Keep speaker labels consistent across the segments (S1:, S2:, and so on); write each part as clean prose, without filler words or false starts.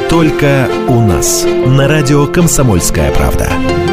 S1: Только у нас. На радио «Комсомольская правда».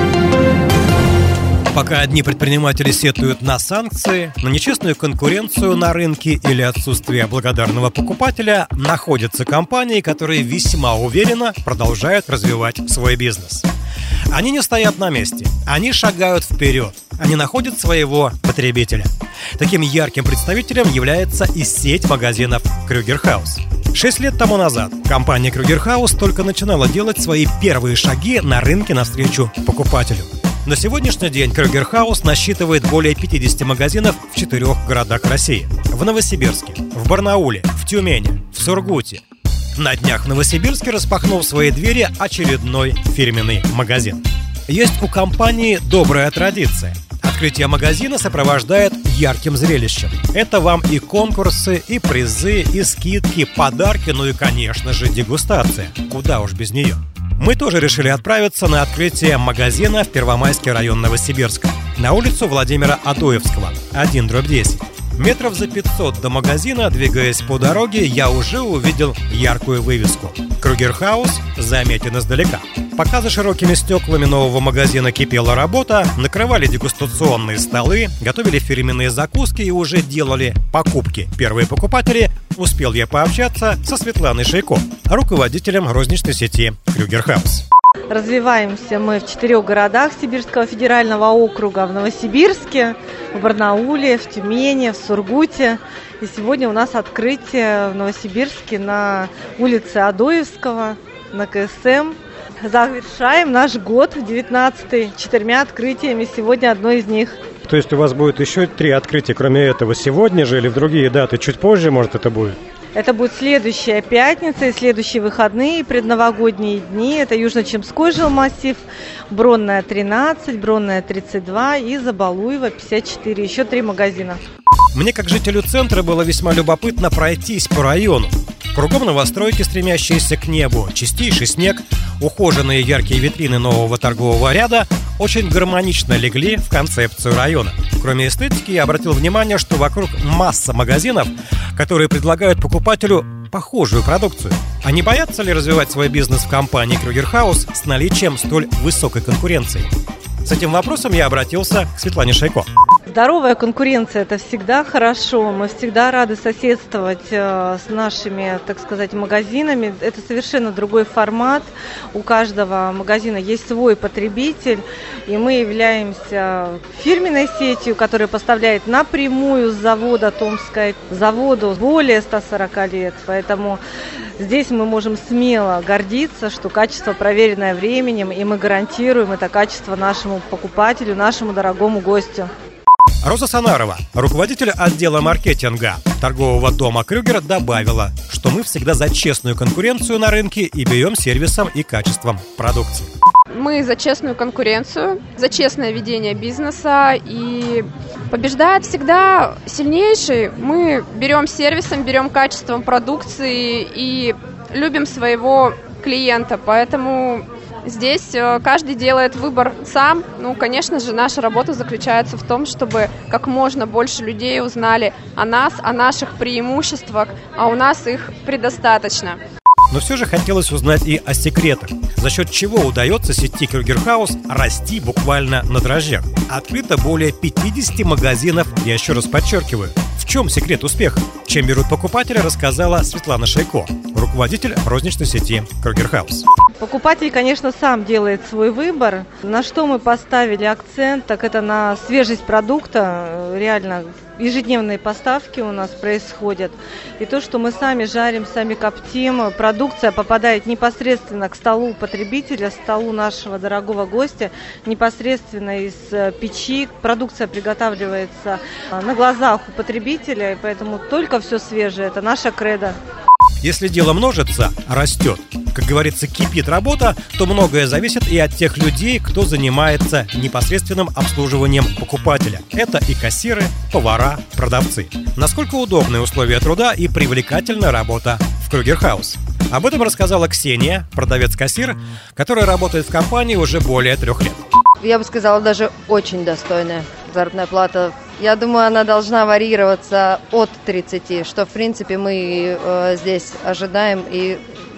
S2: Пока одни предприниматели сетуют на санкции, на нечестную конкуренцию на рынке или отсутствие благодарного покупателя, находятся компании, которые весьма уверенно продолжают развивать свой бизнес. Они не стоят на месте, они шагают вперед, они находят своего потребителя. Таким ярким представителем является и сеть магазинов Крюгер Хаус. 6 лет тому назад компания Крюгер Хаус только начинала делать свои первые шаги на рынке навстречу покупателю. На сегодняшний день Крюгер Хаус насчитывает более 50 магазинов в 4 городах России. В Новосибирске, в Барнауле, в Тюмени, в Сургуте. На днях в Новосибирске распахнул свои двери очередной фирменный магазин. Есть у компании добрая традиция. Открытие магазина сопровождает ярким зрелищем. Это вам и конкурсы, и призы, и скидки, подарки, ну и, конечно же, дегустация. Куда уж без нее. Мы тоже решили отправиться на открытие магазина в Первомайский район Новосибирска, на улицу Владимира Адоевского, 1/10. Метров за 500 до магазина, двигаясь по дороге, я уже увидел яркую вывеску. Крюгер Хаус заметен издалека. Пока за широкими стеклами нового магазина кипела работа, накрывали дегустационные столы, готовили фирменные закуски и уже делали покупки. Первые покупатели успел я пообщаться со Светланой Шейко, руководителем розничной сети Крюгер Хаус.
S3: Развиваемся мы в 4 городах Сибирского федерального округа: в Новосибирске, в Барнауле, в Тюмени, в Сургуте. И сегодня у нас открытие в Новосибирске на улице Адоевского, на КСМ. Завершаем наш год, 19-й, 4 открытиями. Сегодня одно из них.
S4: То есть у вас будет еще 3 открытия, кроме этого, сегодня же или в другие даты? Чуть позже, может, это будет?
S3: Это будет следующая пятница и следующие выходные, предновогодние дни. Это Южно-Чемской жилмассив, Бронная 13, Бронная 32 и Забалуева 54. Еще 3 магазина.
S2: Мне, как жителю центра, было весьма любопытно пройтись по району. Кругом новостройки, стремящиеся к небу, чистейший снег, ухоженные яркие витрины нового торгового ряда очень гармонично легли в концепцию района. Кроме эстетики, я обратил внимание, что вокруг масса магазинов, которые предлагают покупателю похожую продукцию. А не боятся ли развивать свой бизнес в компании Крюгер Хаус с наличием столь высокой конкуренции? С этим вопросом я обратился к Светлане Шейко.
S3: Здоровая конкуренция – это всегда хорошо. Мы всегда рады соседствовать с нашими, так сказать, магазинами. Это совершенно другой формат. У каждого магазина есть свой потребитель. И мы являемся фирменной сетью, которая поставляет напрямую с завода Томской, заводу более 140 лет. Поэтому здесь мы можем смело гордиться, что качество, проверенное временем, и мы гарантируем это качество нашему покупателю, нашему дорогому гостю.
S2: Роза Санарова, руководитель отдела маркетинга торгового дома Крюгер, добавила, что мы всегда за честную конкуренцию на рынке и берем сервисом и качеством продукции.
S5: Мы за честную конкуренцию, за честное ведение бизнеса, и побеждает всегда сильнейший. Мы берем сервисом, берем качеством продукции и любим своего клиента, поэтому здесь каждый делает выбор сам. Конечно же, наша работа заключается в том, чтобы как можно больше людей узнали о нас, о наших преимуществах, а у нас их предостаточно.
S2: Но все же хотелось узнать и о секретах, за счет чего удается сети Крюгер Хаус расти буквально на дрожжах. Открыто более 50 магазинов, я еще раз подчеркиваю. В чем секрет успеха? Чем берут покупатели, рассказала Светлана Шейко, руководитель розничной сети Крюгер Хаус.
S3: Покупатель, конечно, сам делает свой выбор. На что мы поставили акцент, так это на свежесть продукта. Реально, ежедневные поставки у нас происходят. И то, что мы сами жарим, сами коптим, продукция попадает непосредственно к столу потребителя, столу нашего дорогого гостя, непосредственно из печи. Продукция приготавливается на глазах у потребителя, и поэтому только все свежее. Это наша кредо.
S2: Если дело множится, растет. Как говорится, кипит работа, то многое зависит и от тех людей, кто занимается непосредственным обслуживанием покупателя. Это и кассиры, повара, продавцы. Насколько удобны условия труда и привлекательна работа в Крюгер Хаус? Об этом рассказала Ксения, продавец-кассир, которая работает в компании уже более 3 лет.
S6: Я бы сказала, даже очень достойная заработная плата. Я думаю, она должна варьироваться от 30, что, в принципе, мы здесь ожидаем и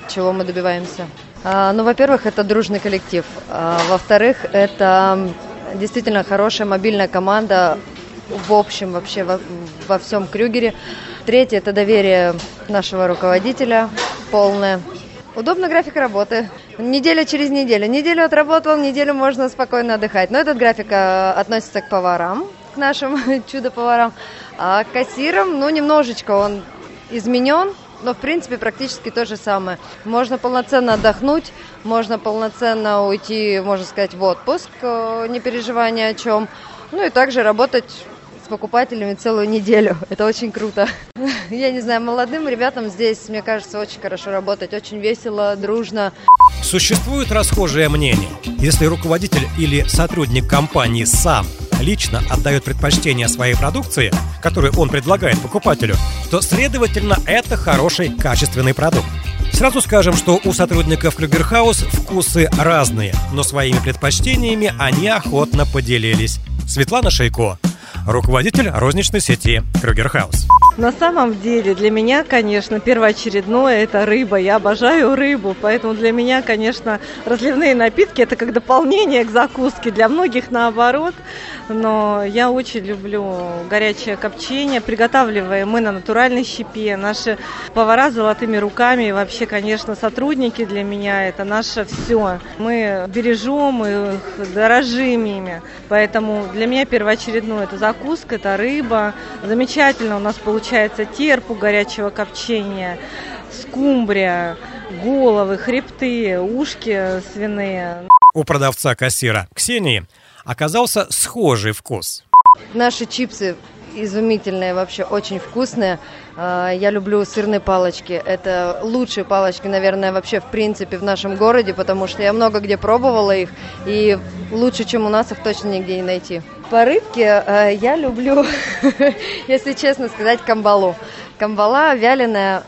S6: чего мы добиваемся. Во-первых, это дружный коллектив. Во-вторых, это действительно хорошая мобильная команда в общем вообще во всем Крюгере. Третье – это доверие нашего руководителя полное. Удобный график работы. Неделя через неделю. Неделю отработал, неделю можно спокойно отдыхать. Но этот график относится к поварам, к нашим чудо-поварам. А к кассирам, немножечко он изменен, но в принципе практически то же самое. Можно полноценно отдохнуть, можно полноценно уйти, можно сказать, в отпуск, не переживая ни о чем. И также работать с покупателями целую неделю. Это очень круто. Я не знаю, молодым ребятам здесь, мне кажется, очень хорошо работать, очень весело, дружно.
S2: Существует расхожее мнение. Если руководитель или сотрудник компании сам лично отдает предпочтение своей продукции, которую он предлагает покупателю, то, следовательно, это хороший, качественный продукт. Сразу скажем, что у сотрудников Крюгер-хаус вкусы разные, но своими предпочтениями они охотно поделились. Светлана Шейко, руководитель розничной сети Крюгер-хаус.
S3: На самом деле для меня, конечно, первоочередное – это рыба. Я обожаю рыбу, поэтому для меня, конечно, разливные напитки – это как дополнение к закуске. Для многих наоборот, но я очень люблю горячее копчение. Приготавливаем мы на натуральной щепе. Наши повара с золотыми руками и вообще, конечно, сотрудники для меня – это наше все. Мы бережем их, дорожим ими. Поэтому для меня первоочередное – это закуска, это рыба. Замечательно у нас получается терпу горячего копчения, скумбрия, головы, хребты, ушки свиные.
S2: У продавца-кассира Ксении оказался схожий вкус.
S6: Наши чипсы изумительные, вообще очень вкусные. Я люблю сырные палочки. Это лучшие палочки, наверное, вообще в принципе в нашем городе, потому что я много где пробовала их, и лучше, чем у нас, их точно нигде не найти. По рыбке я люблю, если честно сказать, камбалу. Камбала вяленая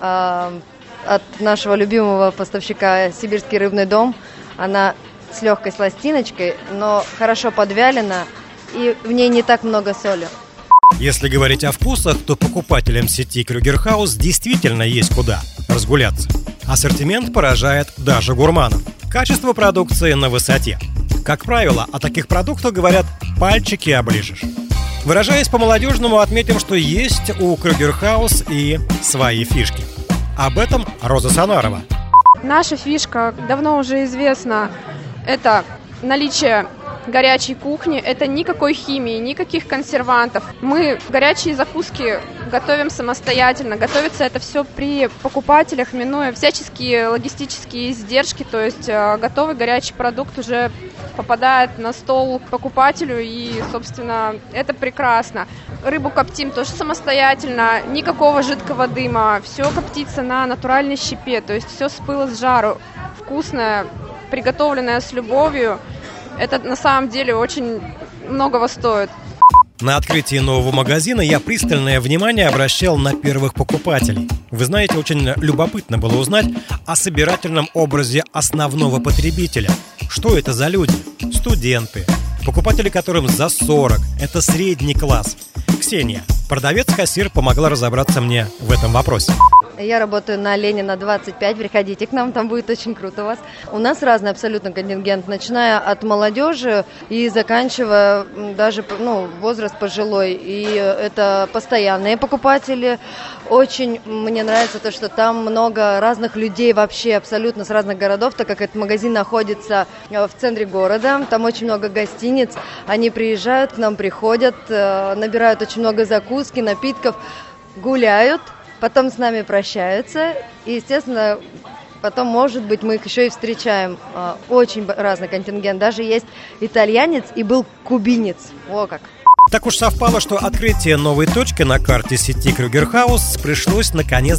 S6: от нашего любимого поставщика «Сибирский рыбный дом». Она с легкой сластиночкой, но хорошо подвялена, и в ней не так много соли.
S2: Если говорить о вкусах, то покупателям сети Крюгер-хаус действительно есть куда разгуляться. Ассортимент поражает даже гурманов. Качество продукции на высоте. Как правило, о таких продуктах говорят «пальчики оближешь». Выражаясь по-молодежному, отметим, что есть у Крюгер-хаус и свои фишки. Об этом Роза Санарова.
S5: Наша фишка давно уже известна. Это наличие горячей кухни, это никакой химии, никаких консервантов. Мы горячие закуски готовим самостоятельно. Готовится это все при покупателях, минуя всяческие логистические издержки. То есть готовый горячий продукт уже попадает на стол к покупателю, и, собственно, это прекрасно. Рыбу коптим тоже самостоятельно, никакого жидкого дыма. Все коптится на натуральной щепе, то есть все с пыла с жару. Вкусное, приготовленное с любовью. Это на самом деле очень многого стоит.
S2: На открытии нового магазина я пристальное внимание обращал на первых покупателей. Вы знаете, очень любопытно было узнать о собирательном образе основного потребителя. Что это за люди? Студенты, покупатели, которым за 40. Это средний класс. Ксения, продавец-кассир, помогла разобраться мне в этом вопросе.
S6: Я работаю на Ленина 25, приходите к нам, там будет очень круто у вас. У нас разный абсолютно контингент, начиная от молодежи и заканчивая даже возраст пожилой. И это постоянные покупатели. Очень мне нравится то, что там много разных людей вообще абсолютно с разных городов, так как этот магазин находится в центре города. Там очень много гостиниц, они приезжают к нам, приходят, набирают очень много закуски, напитков, гуляют. Потом с нами прощаются, и, естественно, потом, может быть, мы их еще и встречаем. Очень разный контингент. Даже есть итальянец и был кубинец. О как!
S2: Так уж совпало, что открытие новой точки на карте сети Крюгер-хаус пришлось на конец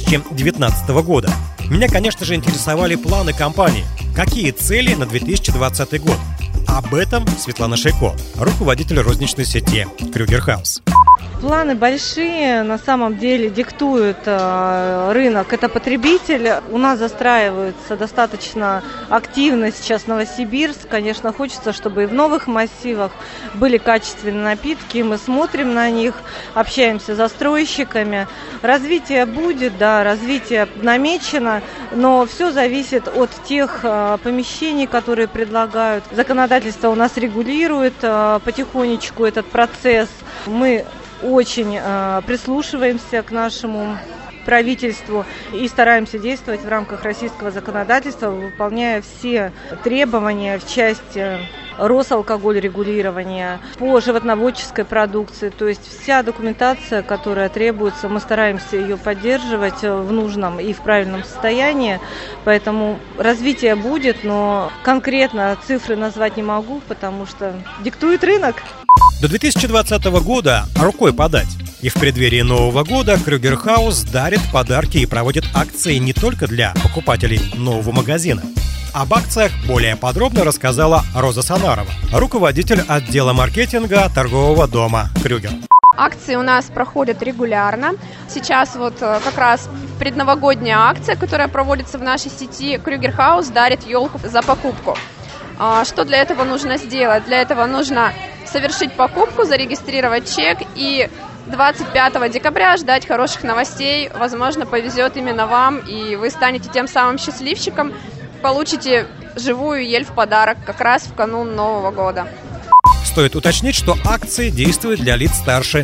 S2: 2019 года. Меня, конечно же, интересовали планы компании. Какие цели на 2020 год? Об этом Светлана Шейко, руководитель розничной сети Крюгер-хаус.
S3: Планы большие, на самом деле диктует рынок, это потребитель. У нас застраивается достаточно активно сейчас Новосибирск. Конечно, хочется, чтобы и в новых массивах были качественные напитки. Мы смотрим на них, общаемся с застройщиками. Развитие будет, да, развитие намечено, но все зависит от тех помещений, которые предлагают. Законодательство у нас регулирует потихонечку этот процесс. Мы очень прислушиваемся к нашему правительству и стараемся действовать в рамках российского законодательства, выполняя все требования в части Росалкоголь регулирования, по животноводческой продукции. То есть вся документация, которая требуется, мы стараемся ее поддерживать в нужном и в правильном состоянии. Поэтому развитие будет, но конкретно цифры назвать не могу, потому что диктует рынок.
S2: До 2020 года рукой подать. И в преддверии Нового года Крюгер Хаус дарит подарки и проводит акции не только для покупателей нового магазина. Об акциях более подробно рассказала Роза Санарова, руководитель отдела маркетинга торгового дома «Крюгер».
S5: Акции у нас проходят регулярно. Сейчас вот как раз предновогодняя акция, которая проводится в нашей сети. Крюгер Хаус дарит елку за покупку. Что для этого нужно сделать? Для этого нужно совершить покупку, зарегистрировать чек и 25 декабря ждать хороших новостей. Возможно, повезет именно вам, и вы станете тем самым счастливчиком, получите живую ель в подарок как раз в канун Нового года.
S2: Стоит уточнить, что акции действуют для лиц старше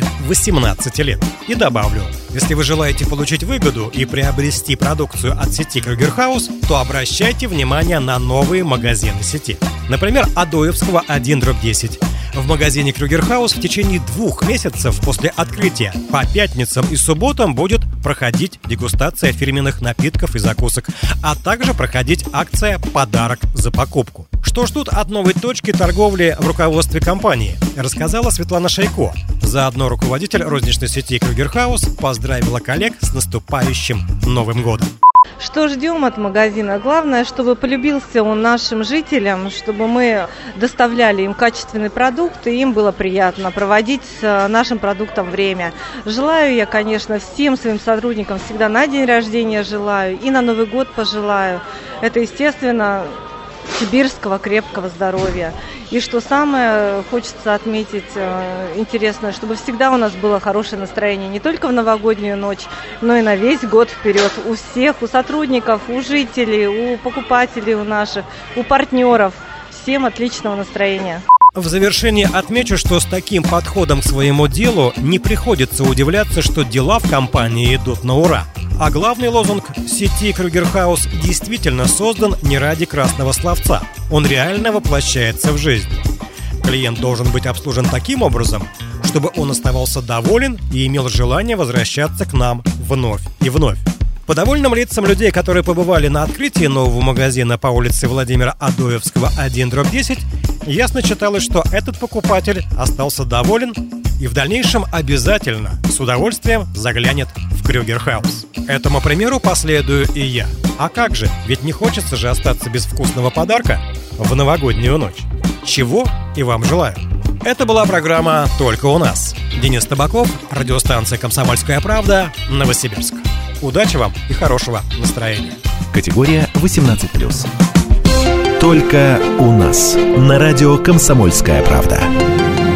S2: 18 лет. И добавлю, если вы желаете получить выгоду и приобрести продукцию от сети Крюгер Хаус, то обращайте внимание на новые магазины сети. Например, Адоевского 1/10. В магазине Крюгер Хаус в течение 2 месяцев после открытия по пятницам и субботам будет проходить дегустация фирменных напитков и закусок, а также проходить акция «Подарок за покупку». Что ждут от новой точки торговли в руководстве компании, рассказала Светлана Шейко. Заодно руководитель розничной сети Крюгер Хаус поздравила коллег с наступающим Новым годом.
S3: Что ждем от магазина? Главное, чтобы полюбился он нашим жителям, чтобы мы доставляли им качественный продукт, и им было приятно проводить с нашим продуктом время. Желаю я, конечно, всем своим сотрудникам всегда на день рождения желаю и на Новый год пожелаю. Это, естественно, сибирского крепкого здоровья. И что самое хочется отметить интересное, чтобы всегда у нас было хорошее настроение не только в новогоднюю ночь, но и на весь год вперед. У всех, у сотрудников, у жителей, у покупателей, у наших, у партнеров. Всем отличного настроения.
S2: В завершение отмечу, что с таким подходом к своему делу не приходится удивляться, что дела в компании идут на ура. А главный лозунг сети Крюгер Хаус действительно создан не ради красного словца. Он реально воплощается в жизнь. Клиент должен быть обслужен таким образом, чтобы он оставался доволен и имел желание возвращаться к нам вновь и вновь. По довольным лицам людей, которые побывали на открытии нового магазина по улице Владимира Адоевского 1/10, ясно читалось, что этот покупатель остался доволен и в дальнейшем обязательно с удовольствием заглянет в Крюгер Хаус. Этому примеру последую и я. А как же, ведь не хочется же остаться без вкусного подарка в новогоднюю ночь. Чего и вам желаю. Это была программа «Только у нас». Денис Табаков, радиостанция «Комсомольская правда», Новосибирск. Удачи вам и хорошего настроения.
S1: Категория 18+. Только у нас. На радио «Комсомольская правда».